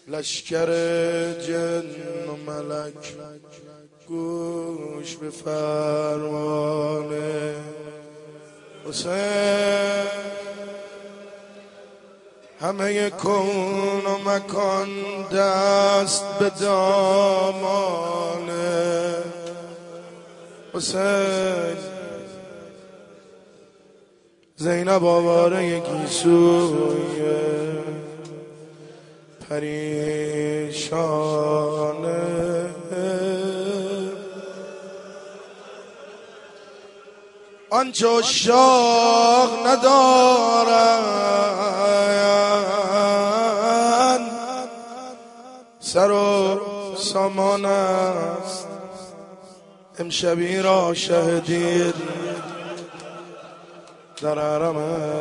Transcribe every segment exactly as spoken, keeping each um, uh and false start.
لشکر جن و ملک گوش به فرمان حسین. همه کون و مکان دست به دامان حسین. زینب آواره یکی سوی پریشانه، آنچه عشاق ندارند سر و سامان است. امشبی را شهدید در حرم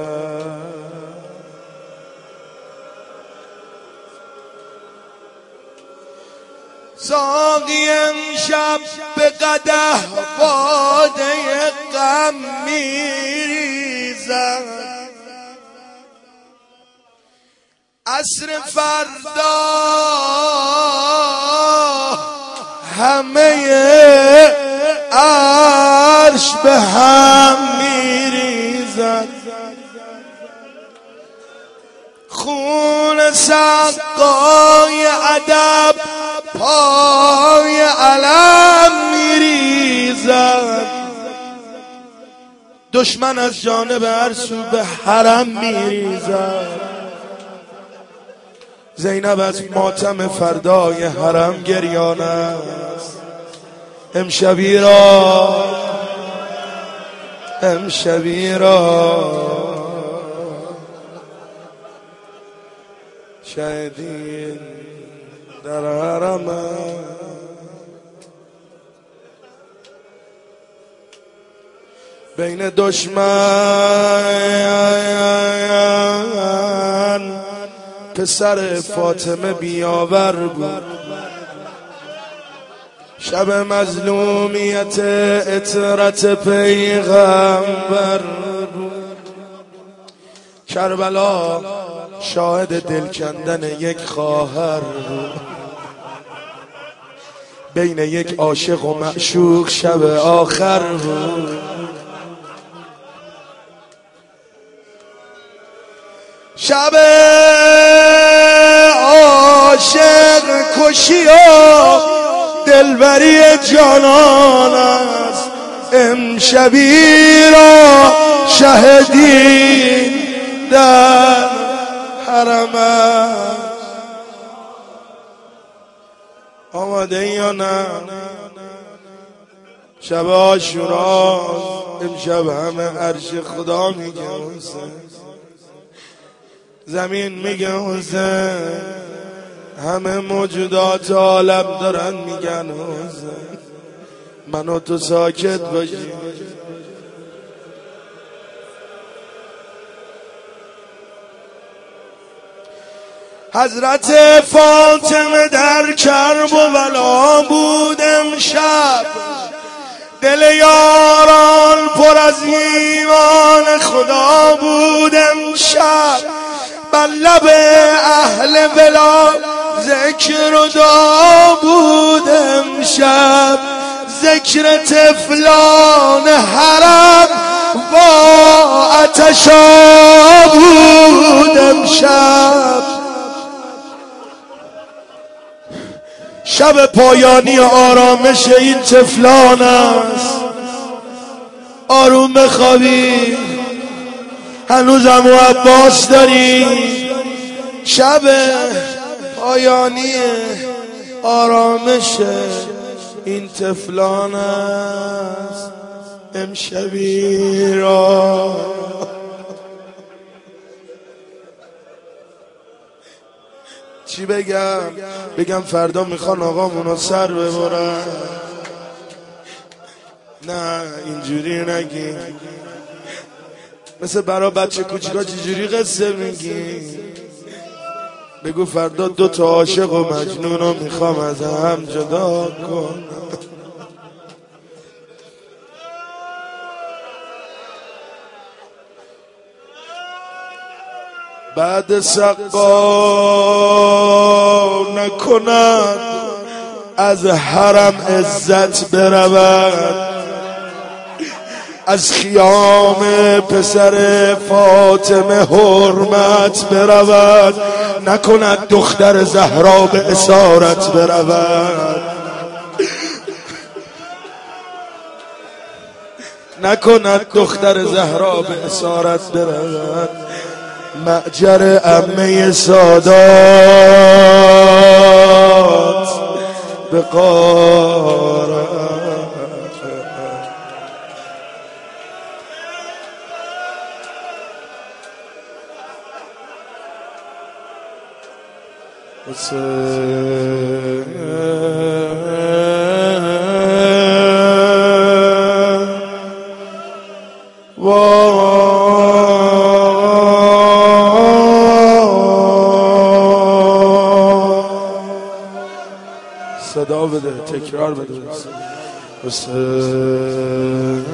ساقی امشب به قدح باده غم میریزد. عصر فردا همه عرش به هم میریزد. خون سقای ادب پای علم میریزد. دشمن از جانب هر سو به حرم میریزد. زینب از ماتم فردای حرم گریان است. امشبی را امشبی را شهیدین در حرم. بین دشمن پسر فاطمه بیاور بود. شب مظلومیت اطرت پیغمبر بود. کربلا شاهد دل کندن یک خواهر بود. بین یک عاشق و معشوق شب آخر بود. شب عاشق کشی و دلبری جانان است. امشبی را شهدین در حرم است. آماده یا نه؟ شب عاشورا امشب همه عرش خدا میگه حسین، زمین میگه حسین، همه موجودات عالم دارن میگن حسین. من و تو ساکت باشیم. حضرت فاطمه در کرب و بلا بود امشب. دل یاران پر از ایمان خدا بود امشب. بر لب اهل ولا ذکر و دعا بود امشب. ذکر طفلان حرم با عطشا بود امشب. شب پایانی آرامش این طفلان است. آروم بخوابی، هنوز عمو عباس داری. شب پایانی آرامش این طفلان است. امشبی را چی بگم؟ بگم فردا میخوان آقامونو سر ببرن؟ نه اینجوری نگی. مثل برا بچه کوچیکا چجوری قصه میگی؟ بگو فردا دو تا عاشق و مجنونو میخوام از هم جدا کن. بعد سقا نکند از حرم عزت برود، از خیام پسر فاطمه حرمت برود، نکند دختر زهرا به اسارت برود، نکند دختر زهرا به اسارت برود. معجر عمه سادات به غارت. صدا بده، تکرار بده. حسین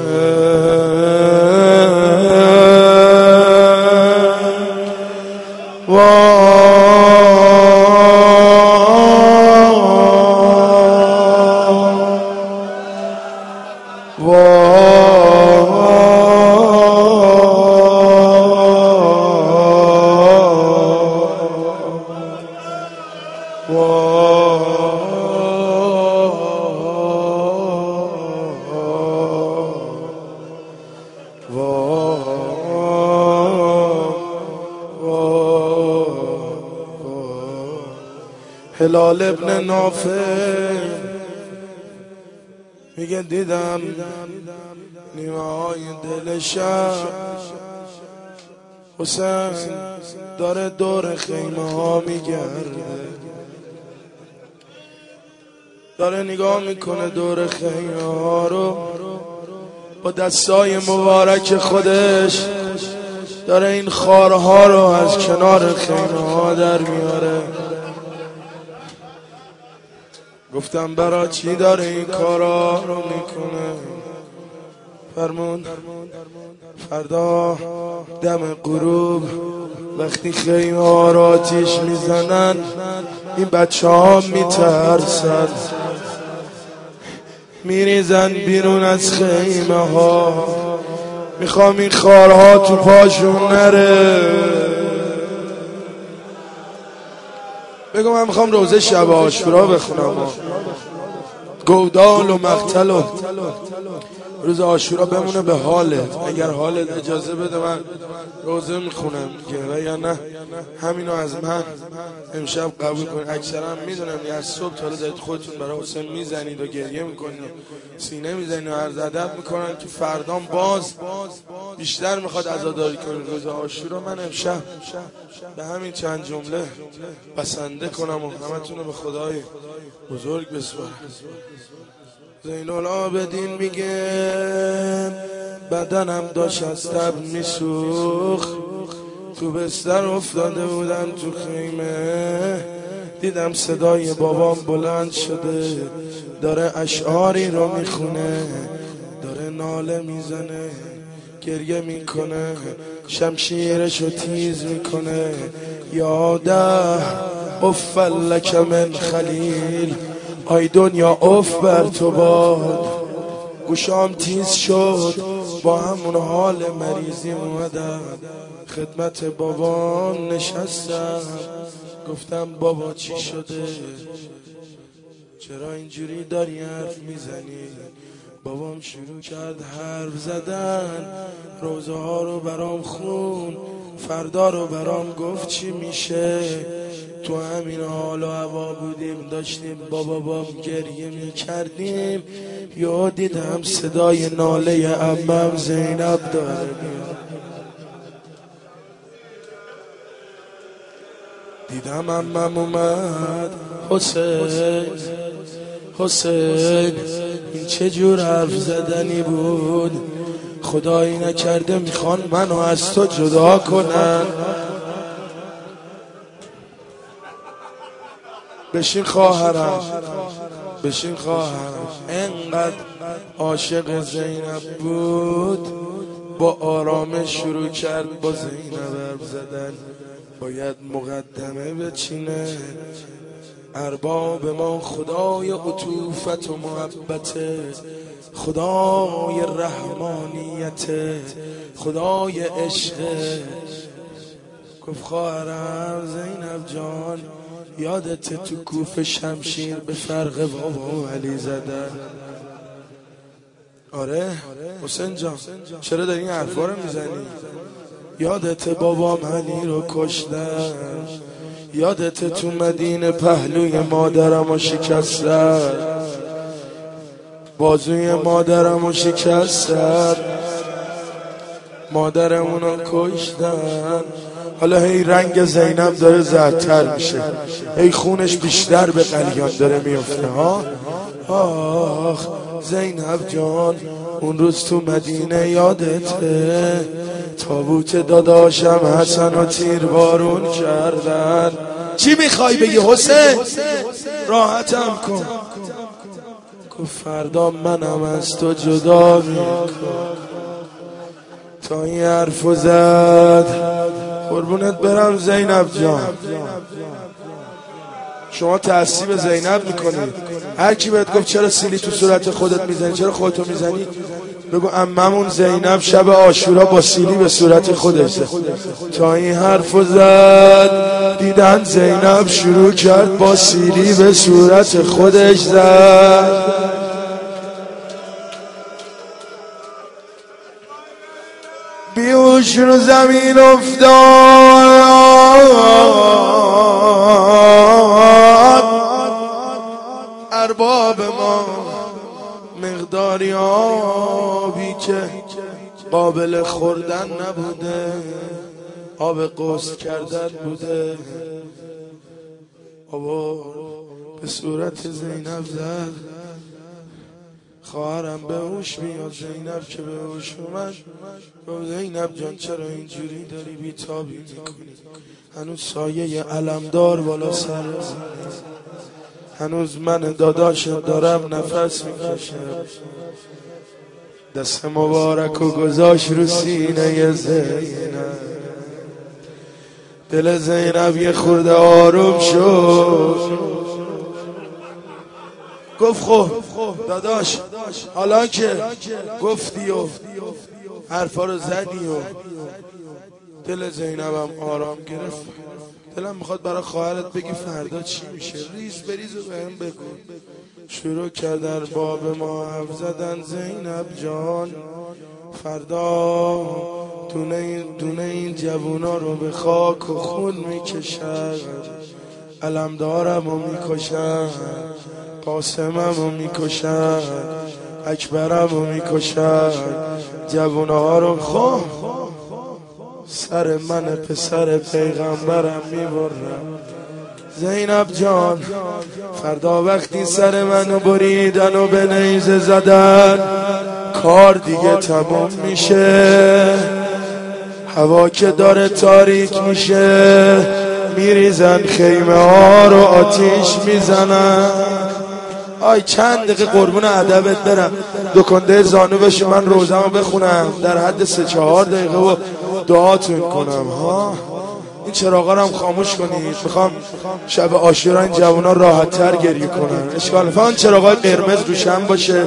هلال ابن نافع میگه دیدم نیمه های دل شب حسین داره دور خیمه ها میگرده، داره نگاه میکنه دور خیمه ها رو، با دستای مبارک خودش داره این خارها رو از کنار خیمه ها در میاره. گفتم برا چی داره این کارا رو میکنه؟ فرمون فردا دم غروب وقتی خیمه ها رو آتیش میزنن این بچه ها میترسن، میریزن بیرون از خیمه ها، میخوام این خارها تو پاشون نره. بگو من میخوام روزه شب عاشورا بخونم، گودال و مقتل و روز عاشورا بمونه به حالت. اگر حالت اجازه بده من روزه میخونم دیگه، و یا نه همینو از من امشب قبول کن. اکثرا میدونم از صبح تا دارید خودتون برای حسین میزنید و گریه میکنید، سینه میزنید و عرض ادب میکنن که فردام باز بیشتر میخواد عزاداری کنید روز عاشورا. من امشب به همین چند جمله بسنده کنم و همتون رو به خدای بزرگ بسپارم. زین العابدین میگه بدنم داشت از تب میسوخت، تو بستر افتاده بودم تو خیمه، دیدم صدای بابام بلند شده داره اشعاری رو میخونه، داره ناله میزنه، گریه میکنه، شمشیرشو تیز میکنه. یاده افلک من خلیل، آی دنیا اف بر تو باد. گوشام تیز شد، با همون حال مریضی اومدم خدمت بابام نشستم. گفتم بابا چی شده؟ چرا اینجوری داری حرف میزنی؟ بابام شروع کرد حرف زدن، روزه ها رو برام خون، فردا رو برام گفت چی میشه. تو همین حال و هوا بودیم، داشتیم با بابام گریه میکردیم، یا دیدم صدای ناله عمم زینب داره میاد. دیدم عمم اومد، حسین حسین این چه جور حرف زدنی بود؟ خدایی نکرده میخوان منو از تو جدا کنن. بشین خواهرم، بشین خواهرم. انقدر عاشق زینب بود، با آرامش شروع کرد با زینب حرف زدن. باید مقدمه بچینه. ارباب ما خدای عطوفت و محبت، خدای رحمانیت، خدای عشق. گفت خواهرم زینب جان یادت تو کوفه شمشیر به فرق بابا علی زدن؟ آره حسین جان چرا داری این حرفا رو میزنی؟ یادت بابام علی رو کشتن، یادت تو مدینه پهلوی مادرم رو شکستن، بازوی مادرم رو شکستن، مادرمون رو کشتن. حالا هی رنگ زینب داره زردتر میشه، هی خونش بیشتر به قلیان داره میفته ها. آخ زینب جان اون روز تو مدینه یادته تابوت داداشم حسن و تیر بارون کردن. چی میخوای بگی حسین؟ راحتم کن. گفت فردا منم از تو جدا میکنم. تا این حرفو زد قربونت برم زینب جان. شما تعصیب زینب میکنید. هر کی بهت گفت چرا سیلی تو صورت خودت میزنی، چرا خودتو میزنی، بگو عممون زینب شب عاشورا با سیلی به صورت خودش زد. تا این حرفو زد دیدن زینب شروع کرد با سیلی به صورت خودش زد. بیهوش رو زمین افتاد. ارباب ما مقداری آبی که قابل خوردن نبوده آب غسل کردن بوده آبا به صورت زینب زد. خواهرم به هوش میاد. زینب که به هوش اومد گفت زینب جان چرا اینجوری داری بیتابی میکنی؟ هنوز سایه علمدار بالا سر، هنوز من داداشم دارم نفس میکشم. دست مبارک و گذاشت رو سینه زینب. دل زینب یه خورده آروم شد. گفت خب داداش حالا که گفتی و حرفا رو زدی و دل زینبم آرام گرفت، دلم میخواد برای خواهرت بگی فردا چی میشه. ریز بریز و بهم بگو. شروع کرد در باب ما حرف زدن. زینب جان فردا دونه این, دونه این جوونا رو به خاک و خون میکشن، علمدارم رو میکشن، قاسمم رو میکشن، اکبرم رو میکشن، جوونا رو خواه سر من پسر پیغمبرم میبرم. زینب جان فردا وقتی سر منو بریدن و به نیزه زدن کار دیگه تمام میشه. هوا که داره تاریک میشه میریزن خیمه ها رو آتیش میزنن. آی چند دقیقه قربون ادبت برم دکنده زانو بشی من روزمو بخونم در حد سه چهار دقیقه و دعاتون کنم ها. این چراغا رو هم خاموش کنید. میخوام شب عاشورا این جوونا راحت تر گریه کنن. اشکال فان چراغای قرمز روشن باشه.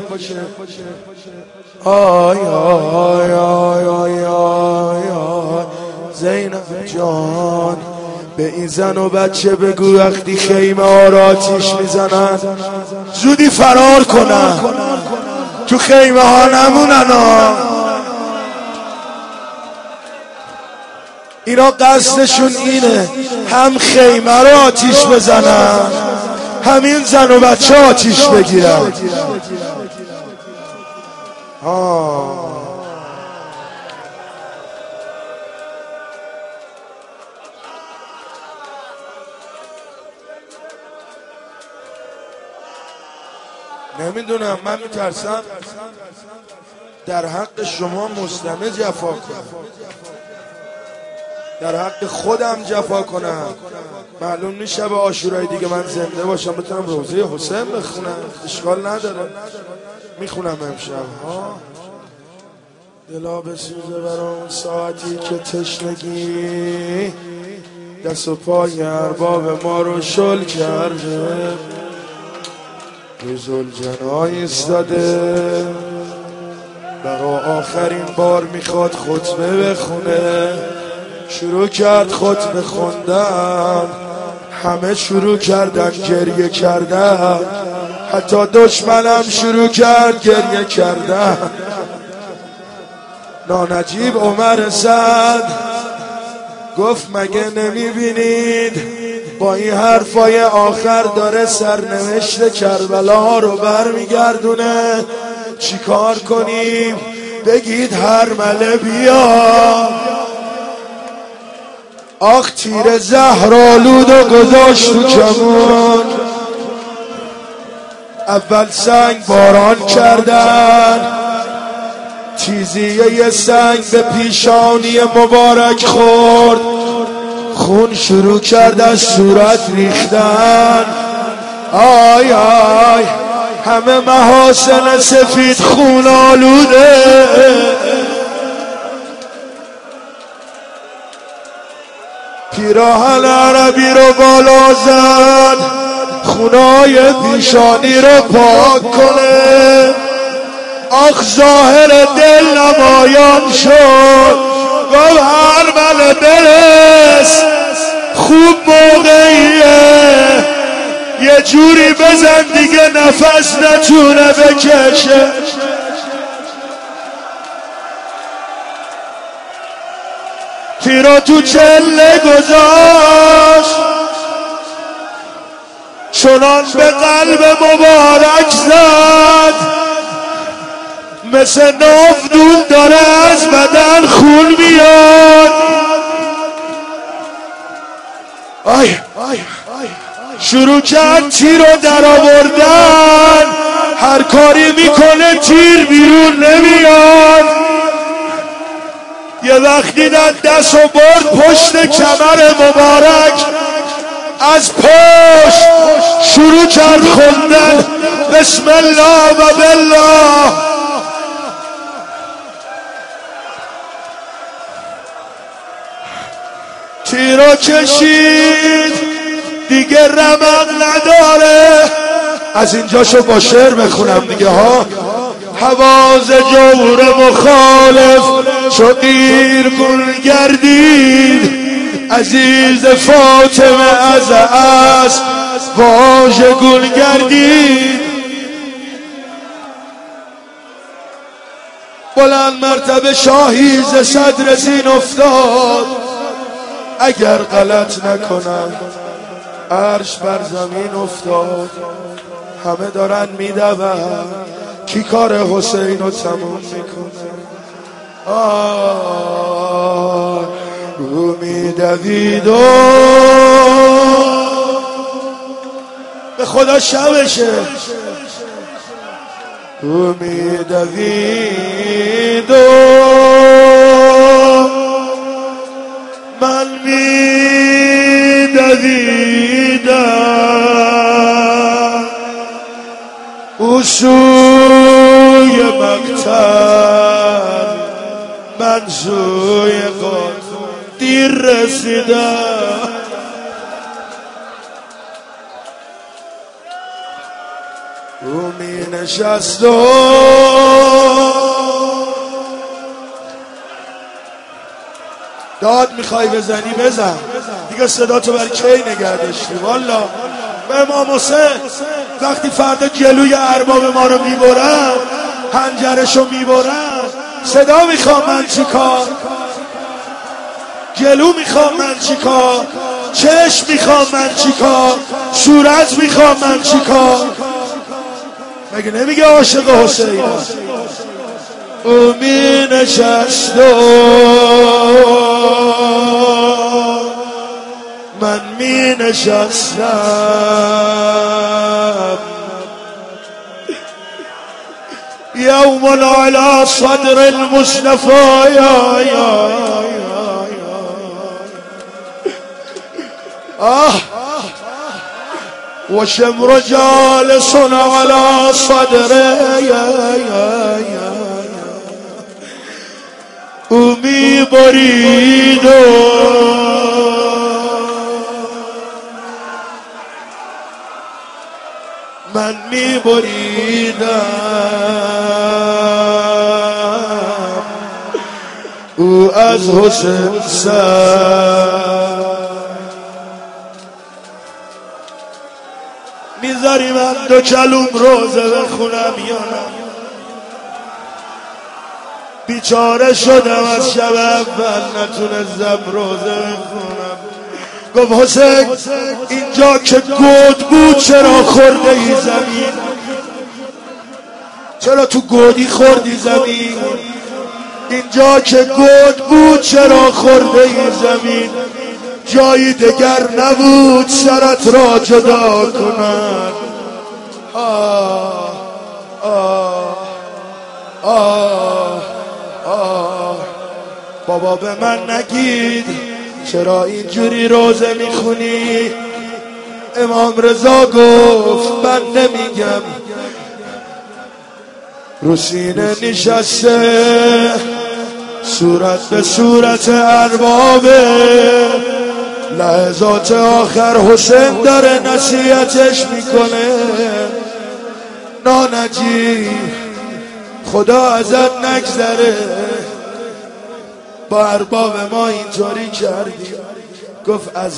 آی آی آی آی آی آی زینب جان به این زن و بچه بگو وقتی خیمه ها را آتیش میزنن زودی فرار کنن، تو خیمه ها نمونن ها. اینا قصدشون اینه هم خیمه رو آتیش بزنن همین زن و بچه آتیش بگیرن. آه نمیدونم من میترسم در حق شما مسلمه جفا کنم، در حق خودم جفا کنم. معلوم نیست شب عاشورای دیگه من زنده باشم بتونم روزه حسین بخونم. اشکال نداره میخونم امشب ها. دلا بسوزه برام ساعتی که تشنگی دست و پای ارباب ما رو شل کرده، رو ذوالجلال ایستاده، برا آخرین بار میخواد خطبه بخونه. شروع کرد خطبه خوندن، همه شروع کردن گریه کردن، حتی دشمنم شروع کرد گریه کردن. نانجیب عمر سعد گفت مگه نمیبینید با این حرفای آخر داره سرنوشت کربلا رو برمیگردونه؟ چی کار کنیم؟ بگید هرمله بیا. آخ تیر زهرآلود و گذاشت تو کمون، اول سنگ باران کردن، تیزیه سنگ به پیشانی مبارک خورد، خون شروع کرد از صورت ریختن. آی آی همه محاسن سفید خون آلوده. پیراهن عربی رو بالا زد، خونای پیشانی رو پاک کنه. آخ ظاهر دل نمایان شد، گفت هرمله برس، خوب موقعیه، یه جوری بزن دیگه نفس نتونه بکشه. تیرو تو چله گذاشت، چنان به قلب مبارک زد، مثل نافدون داره از بدن خون میاد. آی شروع کرد تیر رو در آوردن، هر کاری میکنه تیر بیرون نمیاد. یه وقتی در دست و برد پشت کمر مبارک، از پشت شروع کرد خوندن بسم الله و بالله. تیرو کشید دیگه رمق نداره. از اینجاشو با شعر بخونم دیگه ها. حواز جور مخالف چو قیر گل گردید، عزیز فاطمه از اسب واژه گل گردید. بلند مرتبه شاهی ز صدر زین افتاد، اگر غلط نکنم عرش بر زمین افتاد. همه دارن میدون کی کار حسین رو تموم میکنه. آه رو میدوید و به خدا شبشه، رو میدوید و من میدویدم او سوی مقتل، من سوی قاتل دیر رسیدم. او می نشست و داد میخوای بزنی بزن دیگه، صدا تو بر کی نگه داشتی؟ والا امام حسین وقتی فردا جلوی ارباب ما رو میبرن، حنجرشو میبرن، صدا میخوام من چیکار؟ جلو میخوام من چیکار؟ چشم میخوام من چیکار؟ صورت میخوام من چیکار؟ مگه نمیگه عاشق حسین؟ او می نشست و من می نشستم. یوم علی صدر المصطفى یا یا آه و شمر جالس على صدره یا یا یا او می برید و من می بریدم، او از حسین سر. میذاری من دو کلوم روزه بخونم یا نه؟ بیچاره شدم از شب اول نتونستم روزه بخونم. گفت حسین اینجا که گود بود چرا خورده ای زمین؟ چرا تو گودی خوردی زمین؟ اینجا که گود بود چرا خورده ای زمین؟ جایی دگر نبود سرت را جدا کنن. آه آه آه آه بابا به من نگید چرا اینجوری روزه میخونی؟ امام رضا گفت من نمیگم. رو سینه نشسته صورت به صورت اربابه، لحظات آخر حسین داره نصیحتش میکنه. نانجی خدا ازت نگذره، با ارباب ما اینطوری کردی. گفت از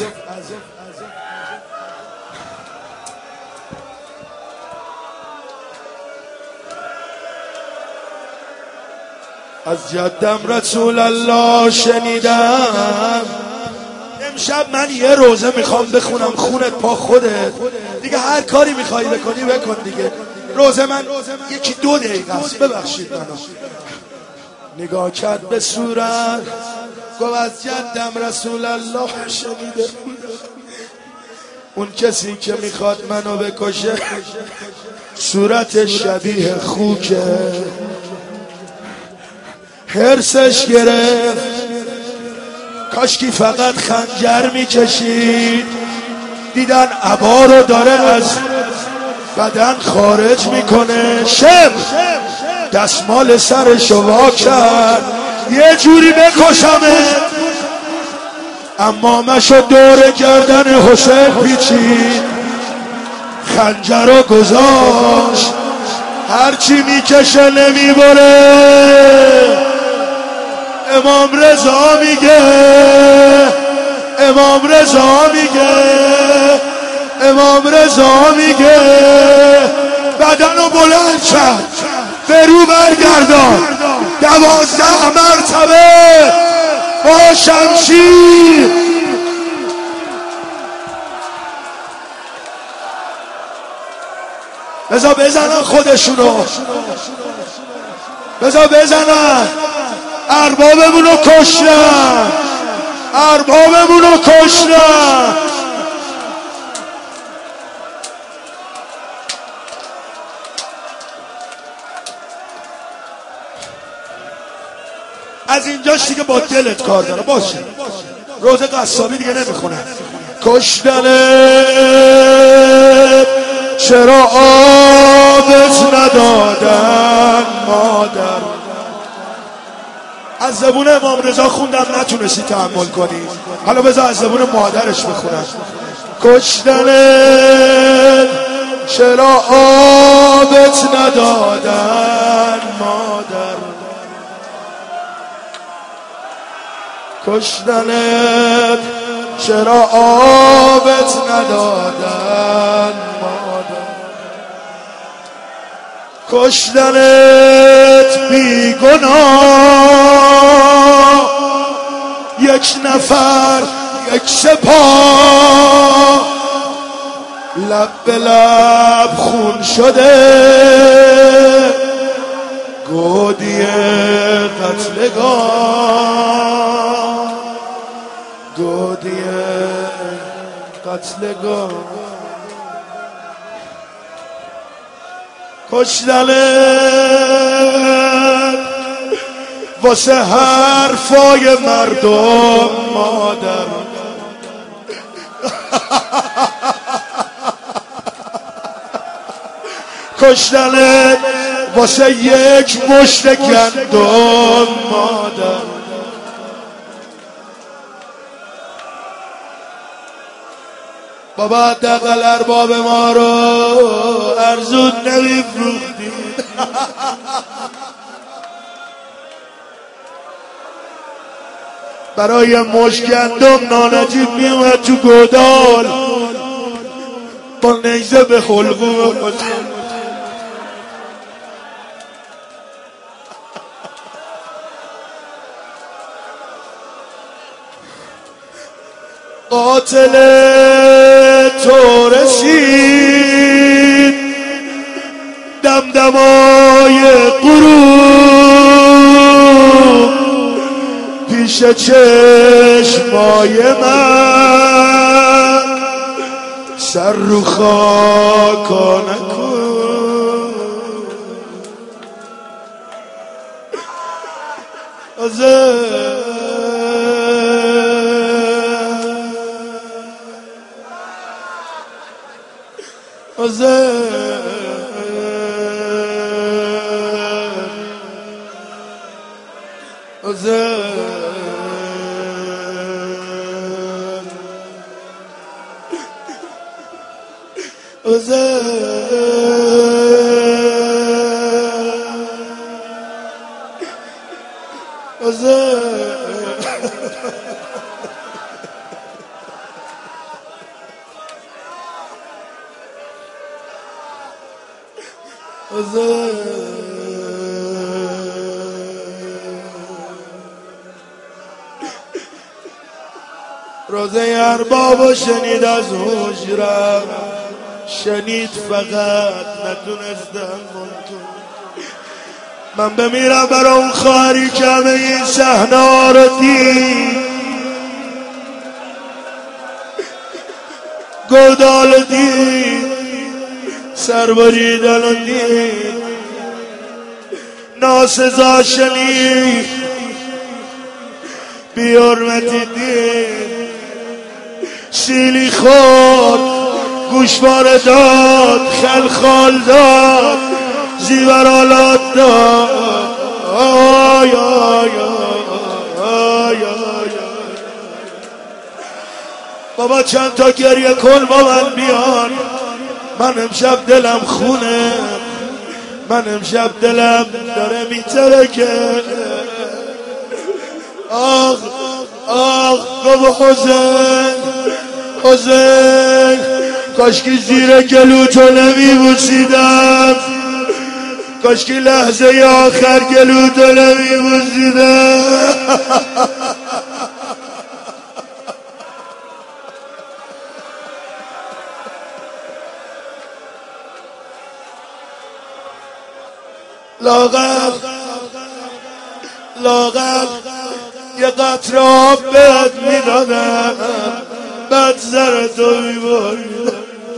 از جدم رسول الله شنیدم. امشب من یه روزه میخوام بخونم، خونت پا خودت دیگه، هر کاری میخوای بکنی بکن دیگه. روزه من یکی دو دقیقه است، ببخشید منو. نگاه کرد به صورت گفت از جدم رسول الله شنیده، اون کسی که میخواد منو بکشه صورت شبیه خوکه. حرسش گرفت، کاشکی فقط خنجر میکشید. دیدن عبا رو داره از بدن خارج میکنه. شم دستمال سرشو وا کرد، یه جوری بکشمه. امامشو دور گردن حسین پیچید، خنجر رو گذاشت. هرچی میکشه نمیبره. امام رضا میگه، امام رضا میگه، امام رضا میگه بدنو بلند کرد، برو برگردان دوازده مرتبه با شمشیر. بذار بزنن خودشونو، بذار بزنن. اربابمونو کشتن، اربابمونو کشتن. از اینجاش دیگه با دلت کار داره. باشه روزه قصابی دیگه نمیخونه. کشتنت چرا آبت ندادن مادر؟ از زبون امام رضا خوندم نتونستی تحمل کنی، حالا بذار از زبون مادرش بخونم. کشتنت چرا آبت ندادن مادر؟ کشتنت چرا آبت ندادن مادر؟ کشتنت بی گناه، یک نفر یک سپاه، لب به لب خون شده، گودی قتلگاه، گودی قتلگاه. کشتنت واسه حرفای مردم مادر. کشتنت واسه یک مشت گندم مادر. بابا حداقل ارباب ما رو ارزون نمیفروختی. برای مشکندم نانجیب میومد تو گودال با نیزه به حلقوم قاتل تو رسید دمدمای غروب پیش چشمای من سر رو خاکا نکن. عزیز روزه ارباب شنید از حجرم، شنید فقط نتونستم منتون. من بمیرم برای اون خواهری که همه این صحنه رو دید، گودال دید، سربریدن رو دید، ناسزا شنید، بی حرمتی دید، سیلی خورد، گوشواره داد، خلخال داد، زیورالات داد. آی آی آی آی بابا چند تا گریه کن با من بیان. من امشب دلم خونه، من امشب دلم داره میترکه. آخ آخ بابا حسین حسین، کاشکی زیر گلوتو نمیبوسیدم، کاشکی لحظه آخر گلوتو نمیبوسیدم. لاغر لاغر یه قطره آب بهت میدادم، بعد زرتو میباریدم.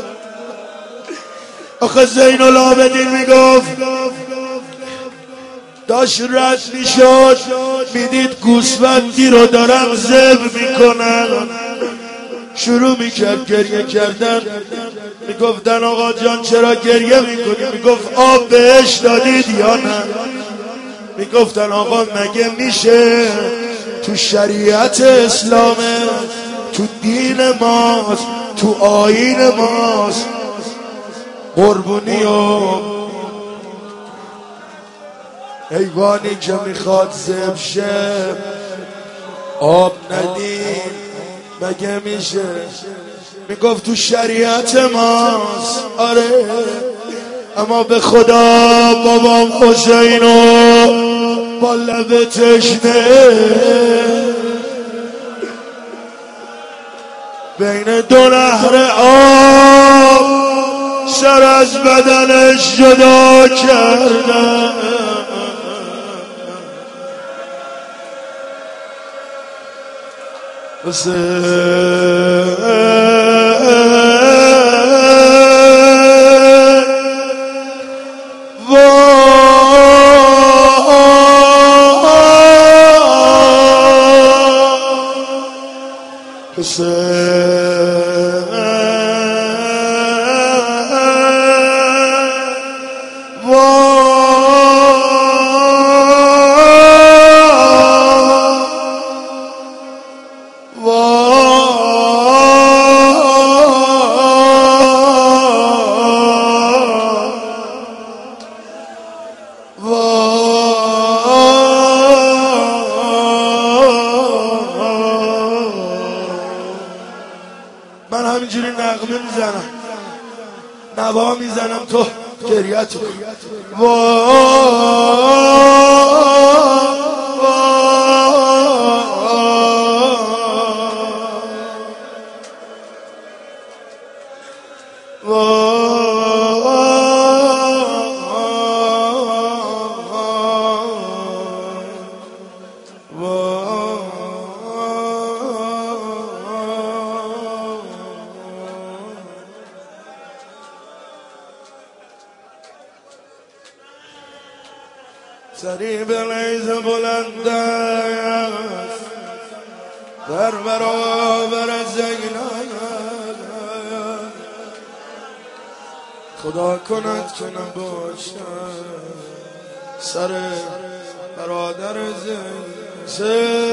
آخه زین العابدین میگفت داشت رد میشد، میدید گوسفندی رو دارن ذبح میکنن، شروع میکرد گریه کردن. میگفتن آقا جان چرا گریه میکنی؟ میگفت آب بهش دادید یا نه؟ میگفتن آقا مگه میشه؟ تو شریعت اسلامه، تو دین ماست، تو آیین ماست، قربونی و حیوانی که میخواد ذبح شه آب ندیم مگه میشه؟ میگفت تو شریعت ماست. آره اما به خدا بابام حسینو با لب تشنه بین دو نهر آب سر از بدنش جدا کردن. وای نغمه میزنم، نوا میزنم، تو گریت سری به لیز بلند است در برابر زینب، خدا کند که نباشد سر برادر زینب.